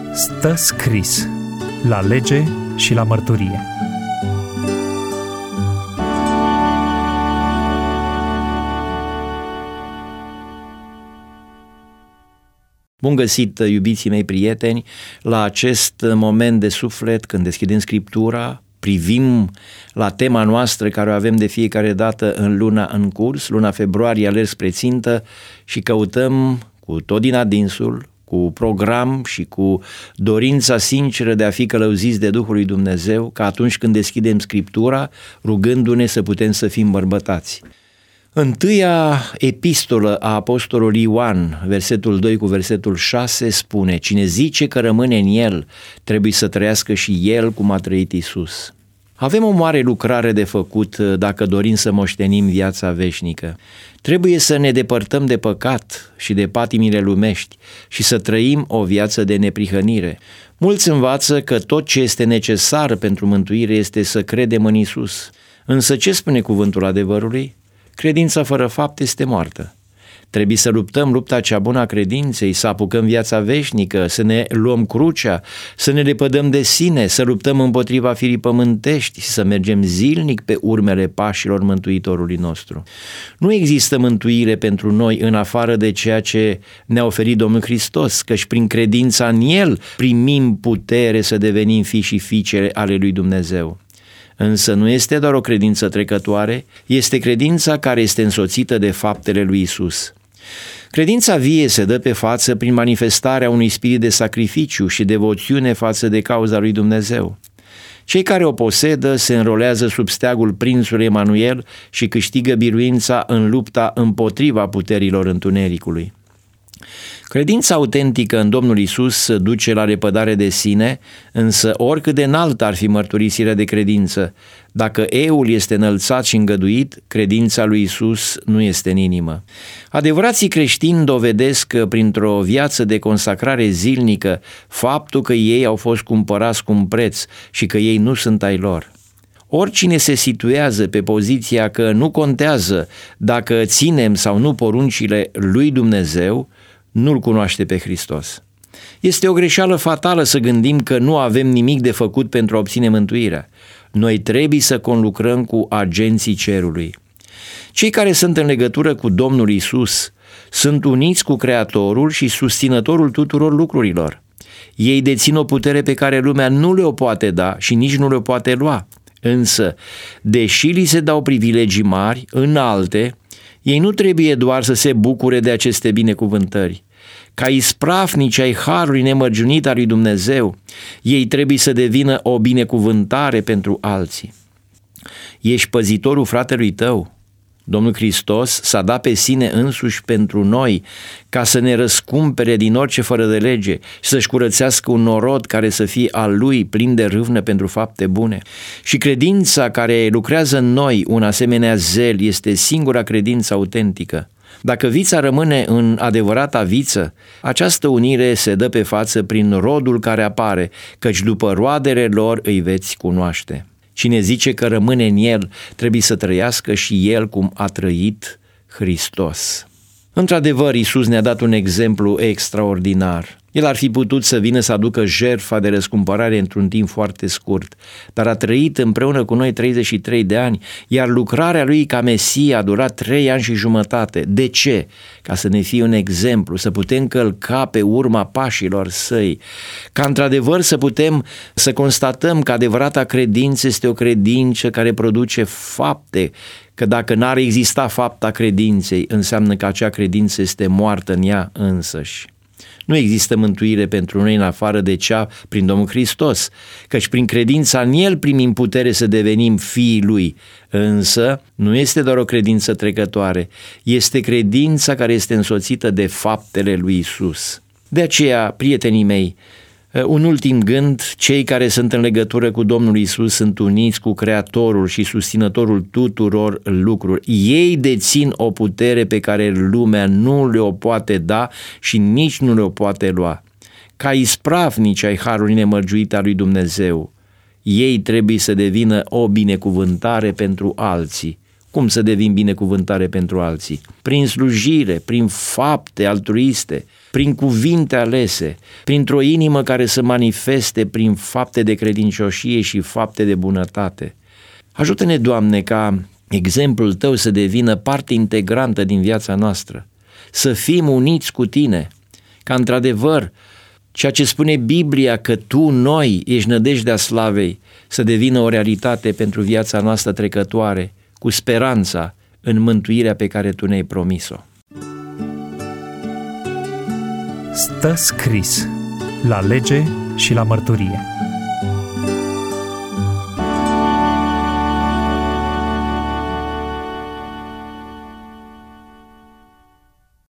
Stă scris la lege și la mărturie. Bun găsit, iubiții mei prieteni, la acest moment de suflet când deschidem Scriptura, privim la tema noastră care o avem de fiecare dată în luna în curs, luna februarie, alerg spre țintă și căutăm cu tot din adinsul, cu program și cu dorința sinceră de a fi călăuziți de Duhul lui Dumnezeu, ca atunci când deschidem Scriptura, rugându-ne să putem să fim bărbătați. Întâia epistolă a apostolului Ioan, versetul 2 cu versetul 6, spune: cine zice că rămâne în el, trebuie să trăiască și el cum a trăit Iisus. Avem o mare lucrare de făcut dacă dorim să moștenim viața veșnică. Trebuie să ne depărtăm de păcat și de patimile lumești și să trăim o viață de neprihănire. Mulți învață că tot ce este necesar pentru mântuire este să credem în Iisus. Însă ce spune cuvântul adevărului? Credința fără fapt este moartă. Trebuie să luptăm lupta cea bună a credinței, să apucăm viața veșnică, să ne luăm crucea, să ne lepădăm de sine, să luptăm împotriva firii pământești și să mergem zilnic pe urmele pașilor Mântuitorului nostru. Nu există mântuire pentru noi în afară de ceea ce ne-a oferit Domnul Hristos, căci prin credința în El primim putere să devenim fii și fiice ale lui Dumnezeu. Însă nu este doar o credință trecătoare, este credința care este însoțită de faptele lui Iisus. Credința vie se dă pe față prin manifestarea unui spirit de sacrificiu și devoțiune față de cauza lui Dumnezeu. Cei care o posedă se înrolează sub steagul prințului Emanuel și câștigă biruința în lupta împotriva puterilor întunericului. Credința autentică în Domnul Iisus duce la lepădare de sine, însă oricât de înaltă ar fi mărturisirea de credință, dacă eul este înălțat și îngăduit, credința lui Iisus nu este în inimă. Adevărații creștini dovedesc printr-o viață de consacrare zilnică faptul că ei au fost cumpărați cu un preț și că ei nu sunt ai lor. Oricine se situează pe poziția că nu contează dacă ținem sau nu poruncile lui Dumnezeu, nu-L cunoaște pe Hristos. Este o greșeală fatală să gândim că nu avem nimic de făcut pentru a obține mântuirea. Noi trebuie să conlucrăm cu agenții cerului. Cei care sunt în legătură cu Domnul Iisus sunt uniți cu Creatorul și susținătorul tuturor lucrurilor. Ei dețin o putere pe care lumea nu le-o poate da și nici nu le-o poate lua. Însă, deși li se dau privilegii mari, înalte, ei nu trebuie doar să se bucure de aceste binecuvântări. Ca ispravnici ai harului nemărginit al lui Dumnezeu, ei trebuie să devină o binecuvântare pentru alții. Ești păzitorul fratelui tău. Domnul Hristos s-a dat pe sine însuși pentru noi ca să ne răscumpere din orice fără de lege și să-și curățească un norod care să fie al Lui, plin de râvnă pentru fapte bune. Și credința care lucrează în noi un asemenea zel este singura credință autentică. Dacă vița rămâne în adevărata viță, această unire se dă pe față prin rodul care apare, căci după roadele lor îi veți cunoaște. Cine zice că rămâne în el, trebuie să trăiască și el cum a trăit Hristos. Într-adevăr, Iisus ne-a dat un exemplu extraordinar. El ar fi putut să vină să aducă jertfa de răscumpărare într-un timp foarte scurt, dar a trăit împreună cu noi 33 de ani, iar lucrarea lui ca Mesia a durat 3 ani și jumătate. De ce? Ca să ne fie un exemplu, să putem călca pe urma pașilor săi, ca într-adevăr să putem să constatăm că adevărata credință este o credință care produce fapte, că dacă n-ar exista fapta credinței, înseamnă că acea credință este moartă în ea însăși. Nu există mântuire pentru noi în afară de cea prin Domnul Hristos, căci prin credința în El primim putere să devenim fiii Lui. Însă nu este doar o credință trecătoare, este credința care este însoțită de faptele lui Iisus. De aceea, prietenii mei, un ultim gând, cei care sunt în legătură cu Domnul Iisus sunt uniți cu Creatorul și susținătorul tuturor lucrurilor. Ei dețin o putere pe care lumea nu le-o poate da și nici nu le-o poate lua. Ca ispravnici ai harului nemărgiuit al lui Dumnezeu, ei trebuie să devină o binecuvântare pentru alții. Cum să devin binecuvântare pentru alții? Prin slujire, prin fapte altruiste, prin cuvinte alese, printr-o inimă care să manifeste prin fapte de credincioșie și fapte de bunătate. Ajută-ne, Doamne, ca exemplul Tău să devină parte integrantă din viața noastră, să fim uniți cu Tine, ca într-adevăr ceea ce spune Biblia că Tu, noi, ești nădejdea slavei, să devină o realitate pentru viața noastră trecătoare, cu speranța în mântuirea pe care Tu ne-ai promis-o. Stă scris la lege și la mărturie.